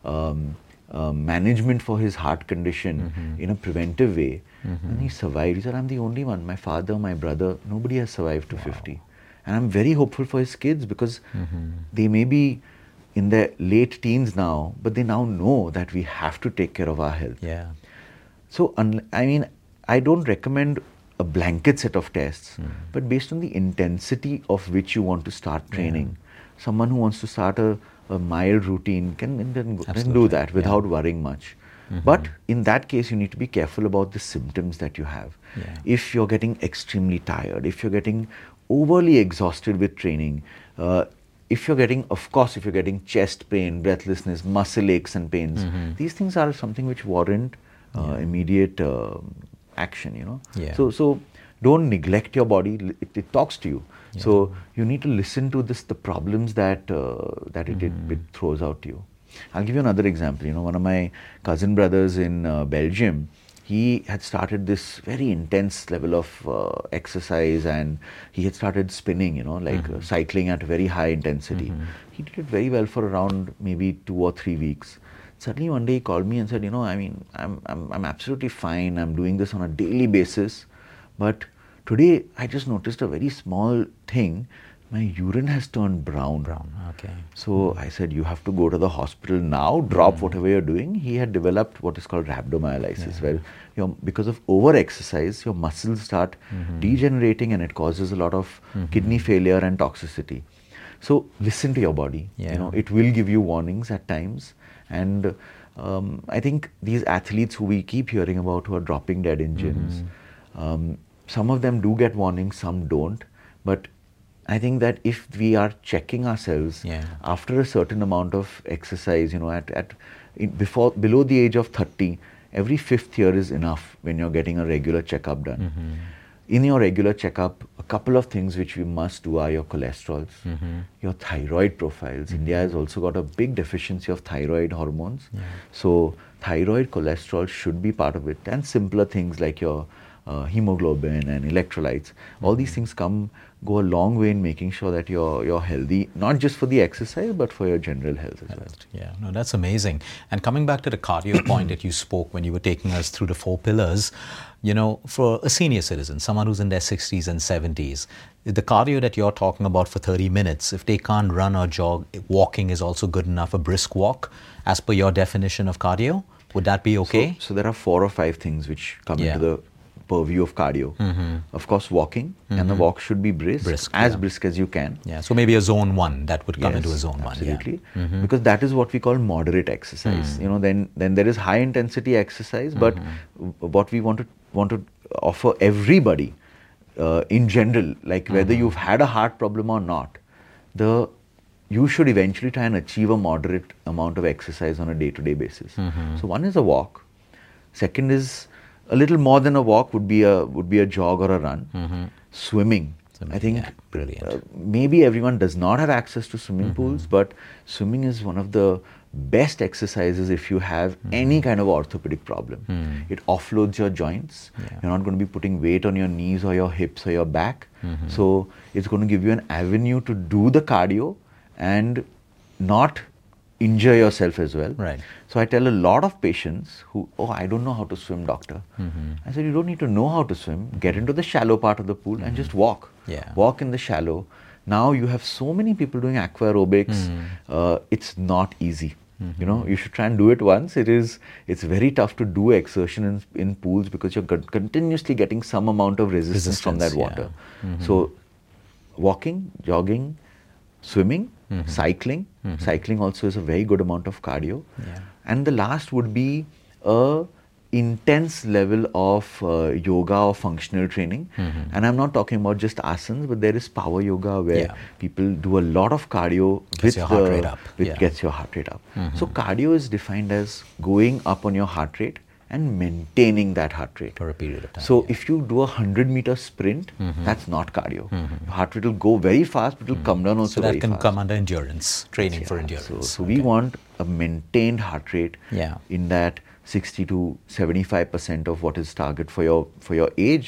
um, uh, management for his heart condition mm-hmm. in a preventive way. Mm-hmm. And he survived. He said, I'm the only one. My father, my brother, nobody has survived to wow. fifty. And I'm very hopeful for his kids because mm-hmm. they may be in their late teens now, but they now know that we have to take care of our health. Yeah. So, un- I mean, I don't recommend a blanket set of tests, mm. but based on the intensity of which you want to start training, yeah. someone who wants to start a, a mild routine can then, then do that without yeah. worrying much. Mm-hmm. But in that case, you need to be careful about the symptoms that you have. Yeah. If you're getting extremely tired, if you're getting overly exhausted with training, uh, if you're getting, of course, if you're getting chest pain, breathlessness, muscle aches and pains, mm-hmm. these things are something which warrant uh, yeah. immediate uh, action, you know. Yeah. So, so don't neglect your body. It, it talks to you. Yeah. So you need to listen to this, the problems that uh, that it, mm-hmm. it, it throws out to you. I'll give you another example. You know, one of my cousin brothers in uh, Belgium, he had started this very intense level of uh, exercise, and he had started spinning, you know, like mm-hmm. uh, cycling at a very high intensity. Mm-hmm. He did it very well for around maybe two or three weeks. Suddenly one day he called me and said, you know, I mean, I'm, I'm, I'm absolutely fine. I'm doing this on a daily basis. But today I just noticed a very small thing. My urine has turned brown. Brown, okay. So mm. I said, you have to go to the hospital now, drop mm. whatever you're doing. He had developed what is called rhabdomyolysis, yeah. where your, because of over-exercise, your muscles start mm-hmm. degenerating and it causes a lot of mm-hmm. kidney failure and toxicity. So listen to your body. Yeah. You know, it will give you warnings at times. And um, I think these athletes who we keep hearing about who are dropping dead in gyms, mm-hmm. um, some of them do get warnings, some don't. But I think that if we are checking ourselves yeah. after a certain amount of exercise, you know, at, at in, before below the age of thirty, every fifth year is enough when you're getting a regular checkup done. Mm-hmm. In your regular checkup, a couple of things which we must do are your cholesterols, mm-hmm. your thyroid profiles. Mm-hmm. India has also got a big deficiency of thyroid hormones. Yeah. So thyroid cholesterol should be part of it, and simpler things like your uh, hemoglobin and electrolytes. Mm-hmm. All these things come go a long way in making sure that you're you're healthy, not just for the exercise, but for your general health as well. Yeah, no, that's amazing. And coming back to the cardio point that you spoke when you were taking us through the four pillars, you know, for a senior citizen, someone who's in their sixties and seventies, the cardio that you're talking about for thirty minutes, if they can't run or jog, walking is also good enough, a brisk walk, as per your definition of cardio, would that be okay? So, so there are four or five things which come yeah. into the purview of cardio. Mm-hmm. Of course, walking, mm-hmm. and the walk should be brisk, brisk as yeah. brisk as you can. Yeah, so maybe a zone one, that would come yes, into a zone absolutely. one. Yeah. Mm-hmm. Because that is what we call moderate exercise. Mm. You know, then then there is high intensity exercise, but mm-hmm. what we want to want to offer everybody uh, in general, like whether mm-hmm. you've had a heart problem or not, the you should eventually try and achieve a moderate amount of exercise on a day-to-day basis. Mm-hmm. So one is a walk. Second is a little more than a walk would be a would be a jog or a run. Mm-hmm. Swimming. Swimming. I think yeah, brilliant. Uh, maybe everyone does not have access to swimming mm-hmm. pools, but swimming is one of the best exercises if you have mm-hmm. any kind of orthopedic problem. Mm-hmm. It offloads your joints. Yeah. You're not going to be putting weight on your knees or your hips or your back. Mm-hmm. So it's going to give you an avenue to do the cardio and not injure yourself as well. Right. So I tell a lot of patients who, oh, I don't know how to swim, doctor. Mm-hmm. I said, you don't need to know how to swim. Get into the shallow part of the pool mm-hmm. and just walk. Yeah. Walk in the shallow. Now you have so many people doing aqua aerobics. Mm-hmm. Uh, it's not easy. Mm-hmm. You know, you should try and do it once. It is, it's very tough to do exertion in, in pools because you're continuously getting some amount of resistance, resistance from that water. Yeah. Mm-hmm. So walking, jogging, swimming, mm-hmm. cycling. Mm-hmm. Cycling also is a very good amount of cardio. Yeah. And the last would be a intense level of uh, yoga or functional training. Mm-hmm. And I'm not talking about just asanas, but there is power yoga where yeah. people do a lot of cardio gets with your heart the, rate up. With Yeah. gets your heart rate up. Mm-hmm. So cardio is defined as going up on your heart rate and maintaining that heart rate for a period of time. So yeah. if you do a hundred meter sprint, mm-hmm. that's not cardio. Mm-hmm. Your heart rate will go very fast, but it will mm-hmm. come down also so that very can fast. come under endurance, training yeah. for endurance. So, so okay. we want a maintained heart rate yeah. in that sixty to seventy-five percent of what is target for your for your age,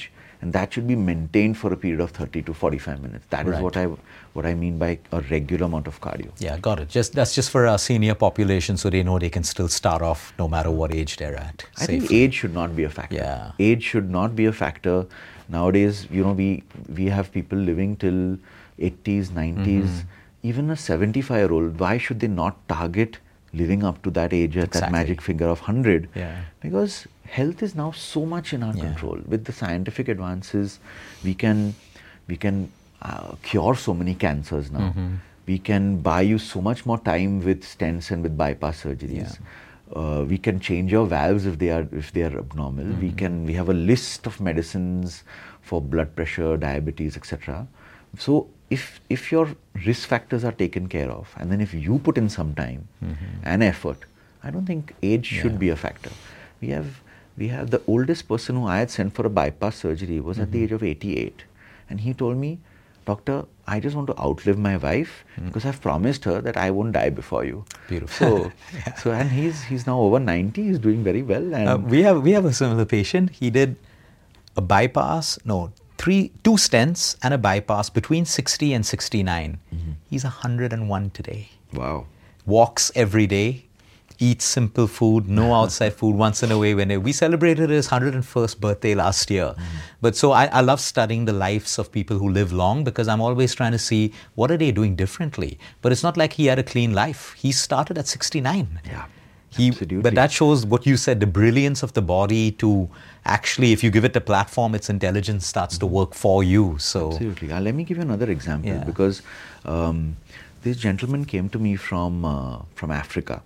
and that should be maintained for a period of thirty to forty-five minutes. That is Right. what I what I mean by a regular amount of cardio. Yeah, got it. Just that's just for our senior population, so they know they can still start off no matter what age they're at. I think safely. age should not be a factor. Yeah. Age should not be a factor. Nowadays, you know, we we have people living till eighties, nineties, Mm-hmm. even a seventy-five-year-old. Why should they not target living up to that age at that Exactly. magic figure of one hundred? Yeah. Because health is now so much in our Yeah. control. With the scientific advances, we can we can uh, cure so many cancers now. Mm-hmm. We can buy you so much more time with stents and with bypass surgeries. Uh, we can change your valves if they are if they are abnormal. Mm-hmm. We can we have a list of medicines for blood pressure, diabetes, et cetera. So if if your risk factors are taken care of, and then if you put in some time and effort, I don't think age should Yeah. be a factor. We have we have the oldest person who I had sent for a bypass surgery was at the age of eighty-eight, and he told me, "Doctor, I just want to outlive my wife because I've promised her that I won't die before you." Beautiful. So, so and he's he's now over ninety. He's doing very well. And Uh, we have we have a similar patient. He did a bypass, no, three two stents and a bypass between sixty and sixty-nine. He's one hundred and one today. wow, Walks every day, eats simple food, no outside food, once in a way. When we celebrated his one hundred first birthday last year. But so I, I love studying the lives of people who live long because I'm always trying to see what are they doing differently. But it's not like he had a clean life. He started at sixty-nine. yeah, He, absolutely. but that shows what you said, the brilliance of the body to actually, if you give it a platform, its intelligence starts to work for you. So Absolutely. Uh, let me give you another example Yeah. because um, this gentleman came to me from uh, from Africa,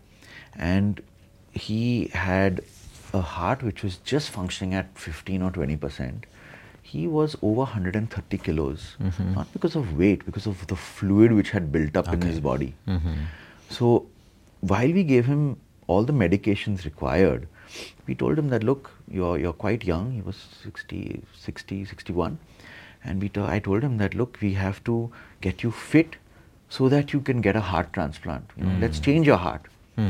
and he had a heart which was just functioning at fifteen or twenty percent. He was over one hundred thirty kilos, not because of weight, because of the fluid which had built up in Okay. his body. So while we gave him all the medications required, we told him that, look, you're, you're quite young. He was sixty, sixty, sixty-one. And we to, I told him that, look, we have to get you fit so that you can get a heart transplant. You know, let's change your heart.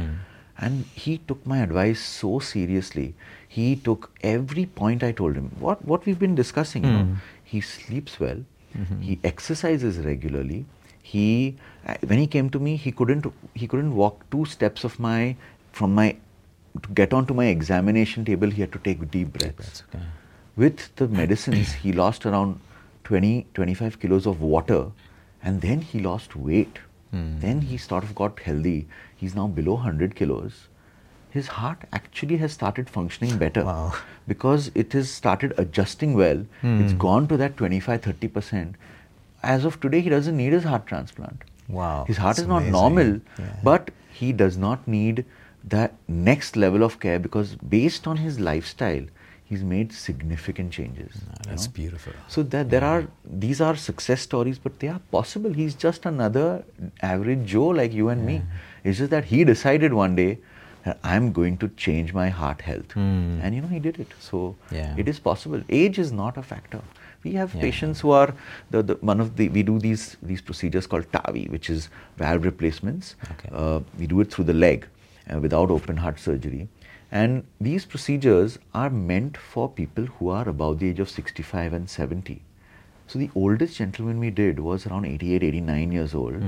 And he took my advice so seriously. He took every point I told him. What what we've been discussing, you know, he sleeps well, he exercises regularly. He uh, when he came to me, he couldn't he couldn't walk two steps of my from my to get onto my examination table. He had to take deep breaths. breaths, okay. With the medicines, he lost around twenty, twenty-five kilos of water, and then he lost weight. Then he sort of got healthy. He's now below one hundred kilos. His heart actually has started functioning better Wow. because it has started adjusting well. It's gone to that twenty-five, thirty percent. As of today, he doesn't need his heart transplant. Wow, His heart that's is not amazing. normal, Yeah. but he does not need that next level of care because based on his lifestyle, he's made significant changes. you that's know. beautiful. So that there are these are success stories, but they are possible. He's just another average Joe like you and me. It's just that he decided one day that I'm going to change my heart health, and you know he did it. So Yeah. it is possible. Age is not a factor. We have Yeah. patients who are the, the one of the we do these these procedures called TAVI, which is valve replacements. Okay. Uh, we do it through the leg uh, without open heart surgery. And these procedures are meant for people who are above the age of sixty-five and seventy. So the oldest gentleman we did was around eighty-eight, eighty-nine years old.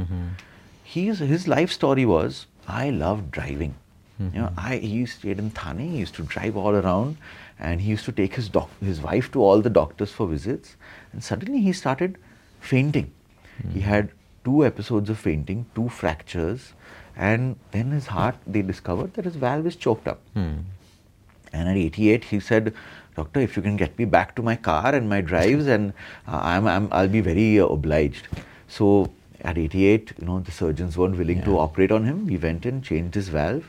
He's, his life story was, I love driving. You know, I, he stayed in Thane, he used to drive all around, and he used to take his, doc, his wife to all the doctors for visits. And suddenly he started fainting. He had two episodes of fainting, two fractures, and then his heart, they discovered that his valve is choked up. And at eighty-eight, he said, "Doctor, if you can get me back to my car and my drives, and uh, I'm, I'm, I'll be very uh, obliged." So at eighty-eight, you know, the surgeons weren't willing to Yeah. operate on him. We went in, changed his valve.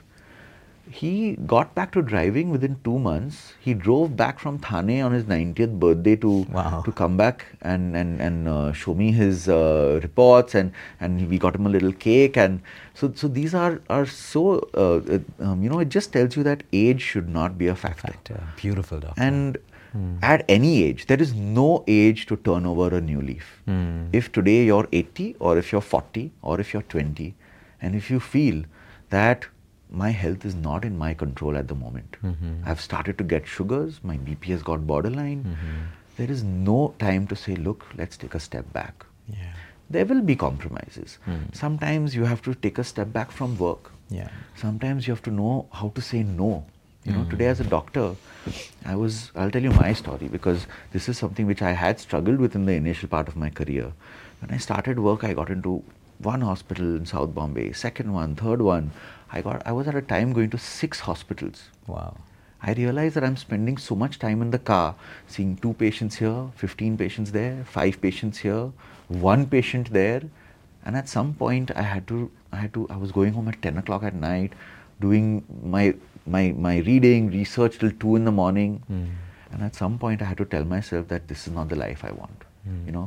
He got back to driving within two months. He drove back from Thane on his ninetieth birthday to Wow. to come back and and and uh, show me his uh, reports, and and we got him a little cake. And so so these are are so uh, uh, um, you know, it just tells you that age should not be a factor. Factor. Beautiful, doctor. And at any age, there is no age to turn over a new leaf. If today you're eighty, or if you're forty, or if you're twenty, and if you feel that my health is not in my control at the moment, I've started to get sugars, my B P has got borderline, there is no time to say, look, let's take a step back. Yeah. There will be compromises. Mm. Sometimes you have to take a step back from work. Yeah. Sometimes you have to know how to say no. You know, Mm. today as a doctor, I was, I'll tell you my story because this is something which I had struggled with in the initial part of my career. When I started work, I got into one hospital in South Bombay, second one, third one. I got, I was at a time going to six hospitals. Wow. I realized that I'm spending so much time in the car, seeing two patients here, fifteen patients there, five patients here, one patient there. And at some point I had to, I had to, I was going home at ten o'clock at night, doing my, my, my reading, research till two in the morning. Mm. And at some point I had to tell myself that this is not the life I want. Mm. You know,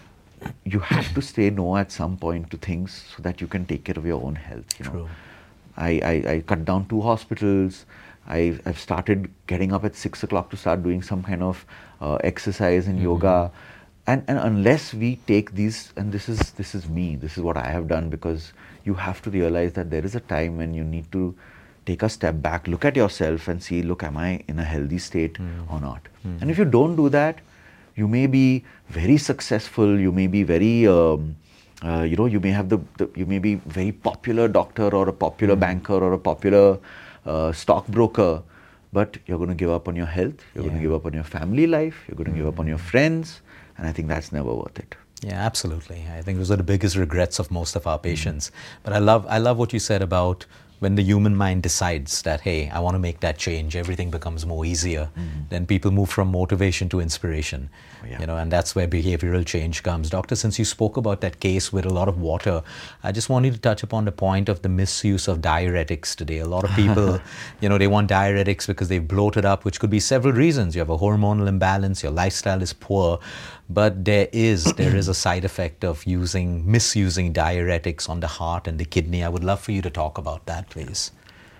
you have to say no at some point to things so that you can take care of your own health. You know, True. I, I, I cut down two hospitals. I've, I've started getting up at six o'clock to start doing some kind of uh, exercise and mm-hmm. yoga. And, and unless we take these, and this is, this is me, this is what I have done, because you have to realize that there is a time when you need to take a step back, look at yourself and see, look, am I in a healthy state mm. or not? Mm. And if you don't do that, you may be very successful, you may be very, um, uh, you know, you may have the, the, you may be very popular doctor or a popular mm. banker or a popular uh, stockbroker, but you're going to give up on your health, you're yeah. going to give up on your family life, you're going to mm. give up on your friends, and I think that's never worth it. Yeah, absolutely. I think those are the biggest regrets of most of our patients. Mm. But I love, I love what you said about when the human mind decides that, hey, I want to make that change, everything becomes more easier. Mm. Then people move from motivation to inspiration. Oh, yeah. You know, and that's where behavioral change comes. Doctor, since you spoke about that case with a lot of water, I just wanted to touch upon the point of the misuse of diuretics today. A lot of people, you know, they want diuretics because they've bloated up, which could be several reasons. You have a hormonal imbalance, your lifestyle is poor, but there is there is a side effect of using misusing diuretics on the heart and the kidney. I would love for you to talk about that, please.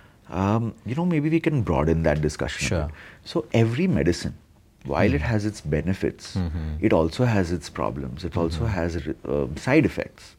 Um, you know, maybe we can broaden that discussion. Sure. So every medicine, while mm. it has its benefits, mm-hmm. it also has its problems. It mm-hmm. also has uh, side effects.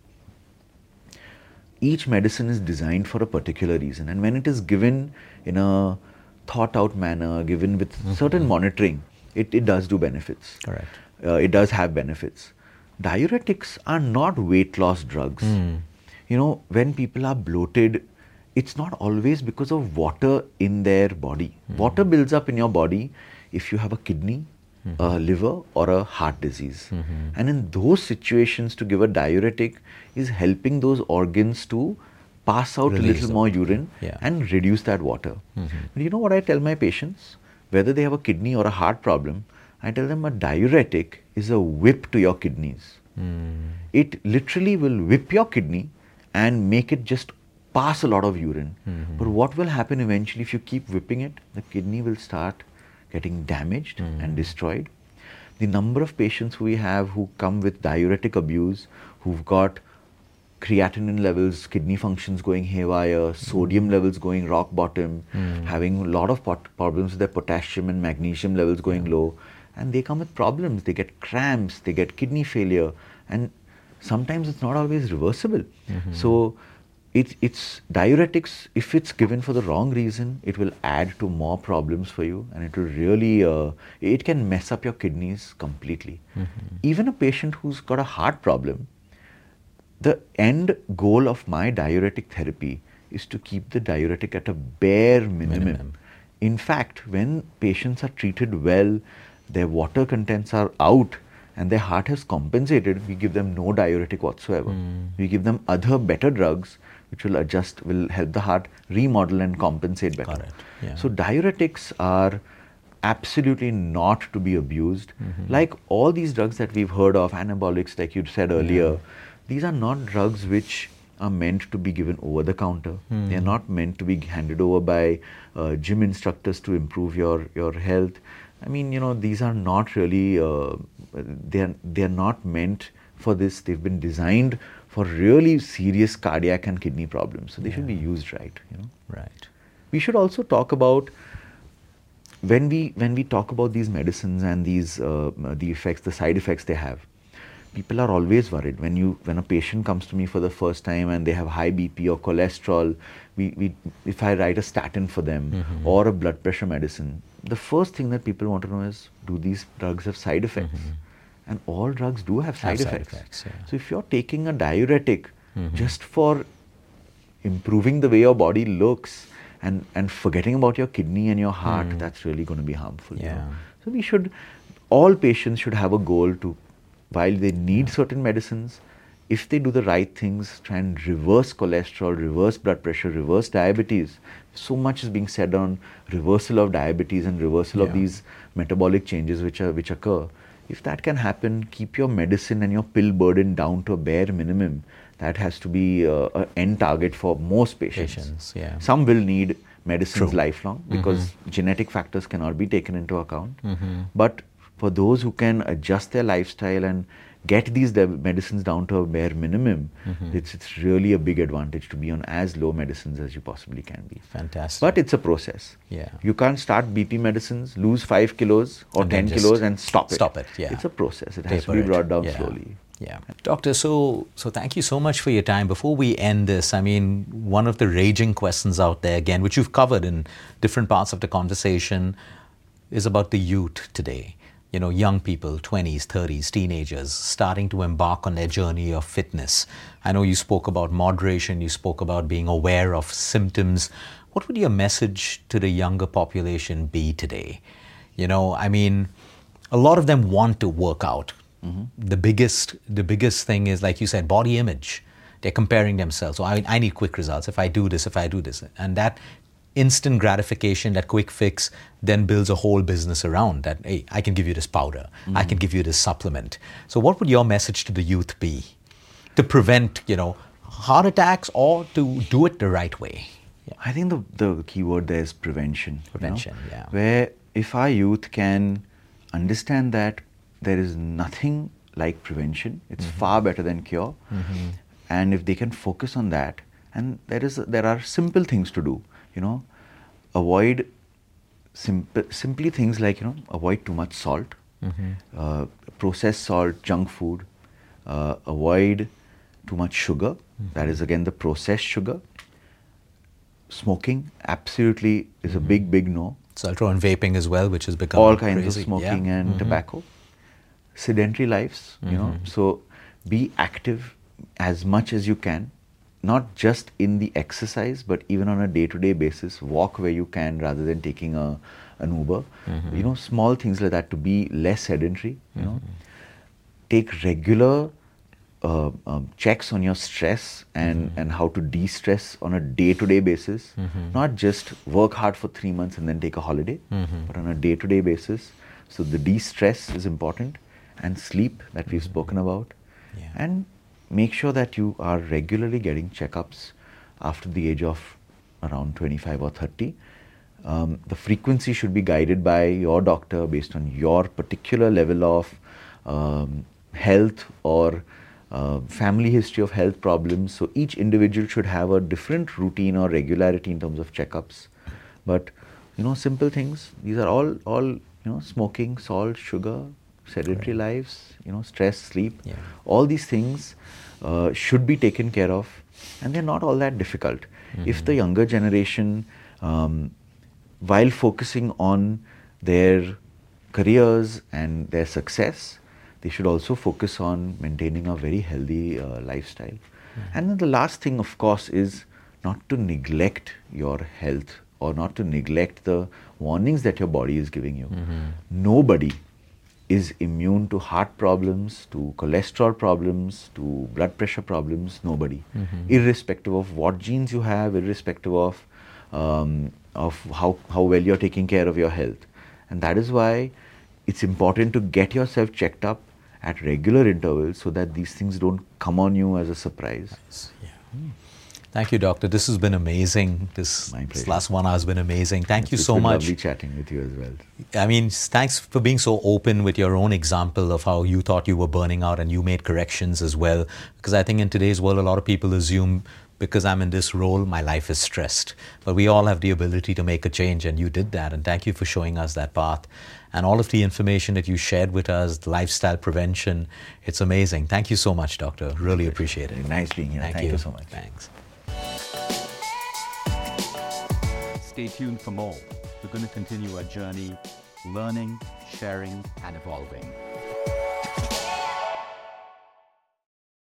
Each medicine is designed for a particular reason, and when it is given in a thought out manner, given with mm-hmm. certain monitoring, it, it does do benefits. Correct. Uh, it does have benefits. Diuretics are not weight loss drugs. Mm. You know, when people are bloated, it's not always because of water in their body. Mm. Water builds up in your body if you have a kidney, mm-hmm. a liver, or a heart disease. Mm-hmm. And in those situations, to give a diuretic is helping those organs to pass out Release a little more urine yeah. and reduce that water. Mm-hmm. But you know what I tell my patients? Whether they have a kidney or a heart problem, I tell them a diuretic is a whip to your kidneys. Mm. It literally will whip your kidney and make it just pass a lot of urine. Mm-hmm. But what will happen eventually if you keep whipping it? The kidney will start getting damaged mm. and destroyed. The number of patients who we have who come with diuretic abuse, who've got creatinine levels, kidney functions going haywire, sodium mm. levels going rock bottom, mm. having a lot of pot- problems with their potassium and magnesium levels going yeah. low. And they come with problems, they get cramps, they get kidney failure, and sometimes it's not always reversible. Mm-hmm. So it, it's diuretics, if it's given for the wrong reason, it will add to more problems for you, and it will really, uh, it can mess up your kidneys completely. Mm-hmm. Even a patient who's got a heart problem, the end goal of my diuretic therapy is to keep the diuretic at a bare minimum. minimum. In fact, when patients are treated well, their water contents are out and their heart has compensated, we give them no diuretic whatsoever. Mm. We give them other better drugs which will adjust, will help the heart remodel and compensate better. Got it. Yeah. So diuretics are absolutely not to be abused. Mm-hmm. Like all these drugs that we've heard of, anabolics like you said earlier, yeah. these are not drugs which are meant to be given over the counter. Mm. They are not meant to be handed over by uh, gym instructors to improve your, your health. I mean, you know, these are not really, uh, they are, they are not meant for this. They've been designed for really serious cardiac and kidney problems. So they yeah. should be used right, you know. Right. We should also talk about, when we, when we talk about these medicines and these, uh, the effects, the side effects they have, people are always worried. When you when a patient comes to me for the first time and they have high B P or cholesterol, we, we if I write a statin for them mm-hmm. or a blood pressure medicine, the first thing that people want to know is, do these drugs have side effects? Mm-hmm. And all drugs do have side have effects. Side effects yeah. So if you're taking a diuretic mm-hmm. just for improving the way your body looks and, and forgetting about your kidney and your heart, mm. that's really going to be harmful. Yeah. You know? So we should, all patients should have a goal to, while they need yeah. certain medicines, if they do the right things, try and reverse cholesterol, reverse blood pressure, reverse diabetes. So much is being said on reversal of diabetes and reversal yeah. of these metabolic changes which are which occur. If that can happen, keep your medicine and your pill burden down to a bare minimum. That has to be uh, an end target for most patients. Patients yeah. Some will need medicines True. lifelong because mm-hmm. genetic factors cannot be taken into account. Mm-hmm. But for those who can adjust their lifestyle and get these de- medicines down to a bare minimum, mm-hmm. it's, it's really a big advantage to be on as low medicines as you possibly can be. Fantastic. But it's a process. Yeah. You can't start B P medicines, lose five kilos or and ten kilos and stop it. Stop it, yeah. It's a process. It Taper has to be brought down yeah. slowly. Yeah. Doctor, so so thank you so much for your time. Before we end this, I mean, one of the raging questions out there, again, which you've covered in different parts of the conversation, is about the youth today. You know, young people, twenties, thirties, teenagers, starting to embark on their journey of fitness. I know you spoke about moderation, you spoke about being aware of symptoms. What would your message to the younger population be today? You know, I mean, a lot of them want to work out. Mm-hmm. The biggest the biggest thing is, like you said, body image. They're comparing themselves. So I, I need quick results. If I do this, if I do this. And that instant gratification, that quick fix, then builds a whole business around that. Hey, I can give you this powder. Mm-hmm. I can give you this supplement. So what would your message to the youth be to prevent, you know, heart attacks or to do it the right way? Yeah. I think the, the key word there is prevention. Prevention, you know? yeah. Where if our youth can understand that there is nothing like prevention. It's mm-hmm. far better than cure. Mm-hmm. And if they can focus on that, and there is there are simple things to do, you know, avoid simple simply things like, you know, avoid too much salt, mm-hmm. uh, processed salt, junk food, uh, avoid too much sugar. Mm-hmm. That is again the processed sugar. Smoking absolutely is mm-hmm. a big, big no. So I'll throw in vaping as well, which has become all kinds crazy. of smoking yeah. and mm-hmm. tobacco. Sedentary lives, you mm-hmm. know, so be active as much as you can, not just in the exercise, but even on a day-to-day basis. Walk where you can rather than taking a an Uber. Mm-hmm. You know, small things like that to be less sedentary. You mm-hmm. know, take regular uh, um, checks on your stress and mm-hmm. and how to de-stress on a day-to-day basis. Mm-hmm. Not just work hard for three months and then take a holiday, mm-hmm. but on a day-to-day basis. So the de-stress is important. And sleep that we've mm-hmm. spoken about, yeah. and make sure that you are regularly getting checkups after the age of around twenty-five or thirty. Um, the frequency should be guided by your doctor based on your particular level of um, health or uh, family history of health problems. So each individual should have a different routine or regularity in terms of checkups. But you know, simple things. These are all all you know: smoking, salt, sugar, sedentary right. lives, you know, stress, sleep, yeah. all these things uh, should be taken care of, and they're not all that difficult. Mm-hmm. If the younger generation, um, while focusing on their careers and their success, they should also focus on maintaining a very healthy uh, lifestyle. Mm-hmm. And then the last thing, of course, is not to neglect your health or not to neglect the warnings that your body is giving you. Mm-hmm. Nobody is immune to heart problems, to cholesterol problems, to blood pressure problems. Nobody, mm-hmm. irrespective of what genes you have, irrespective of um, of how how well you're taking care of your health. And that is why it's important to get yourself checked up at regular intervals so that these things don't come on you as a surprise. Nice. Yeah. Mm. Thank you, Doctor. This has been amazing. This, this last one hour has been amazing. Thank it's, you it's so been much. Lovely chatting with you as well. I mean, thanks for being so open with your own example of how you thought you were burning out and you made corrections as well. Because I think in today's world, a lot of people assume because I'm in this role, my life is stressed. But we all have the ability to make a change, and you did that. And thank you for showing us that path. and all of the information that you shared with us, the lifestyle prevention. It's amazing. Thank you so much, Doctor. Really appreciate it. Nice being here. Thank, Thank you. you so much. Thanks. Stay tuned for more. We're going to continue our journey, learning, sharing, and evolving.